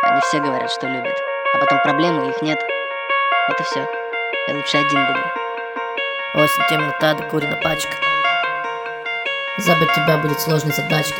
Они все говорят, что любят, а потом проблемы, их нет. Вот и все. Я лучше один буду. Осень, темнота, докурена пачка. Забыть тебя будет сложной задачкой.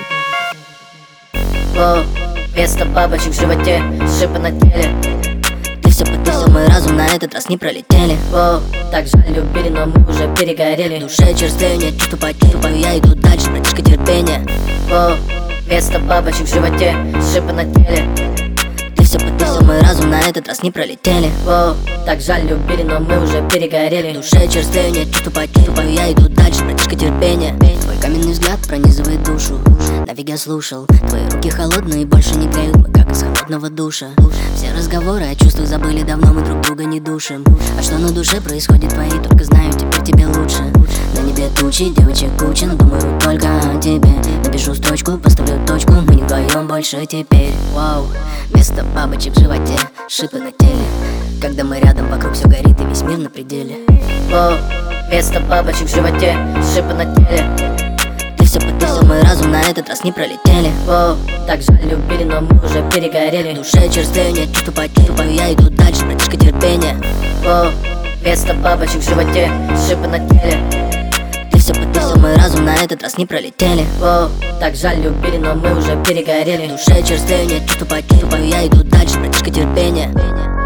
О, вместо бабочек в животе, шипы на теле. Ты все подписал, мой разум на этот раз не пролетели. О, так жаль, любили, но мы уже перегорели. В душе черствее, нет чувства потери, я иду дальше, братишка, терпение. О, вместо бабочек в животе, шипы на теле. Ты все подписал, мой разум на этот раз не пролетели. О, так жаль, любили, но мы уже перегорели. В душе черствее, нет чувства потери, я иду дальше, братишка, терпение. Твой каменный взгляд пронизывает душу. Нафиг я слушал, твои руки холодные, больше не греют, мы как из холодного душа. Все разговоры о чувствах забыли давно, мы друг друга не душим. А что на душе происходит твоей, только знаю, теперь тебе лучше. На небе тучи, девочек куча, но думаю только о тебе. Напишу строчку, поставлю точку, мы не вдвоем больше теперь. Вау, вместо бабочек в животе, шипы на теле. Когда мы рядом, вокруг все горит и весь мир на пределе. О, вместо бабочек в животе, шипы на теле. Ты все подписал, мой разум на этот раз не пролетели. О, так жаль, любили, но мы уже перегорели. В душе черствее, нет чувства потери, я иду дальше, братишка, терпение. О, вместо бабочек в животе, шипы на теле. Ты все подписал, мой разум на этот раз не пролетели. О, так жаль, любили, но мы уже перегорели. В душе черствее, нет чувства потери, я иду дальше, братишка, терпение.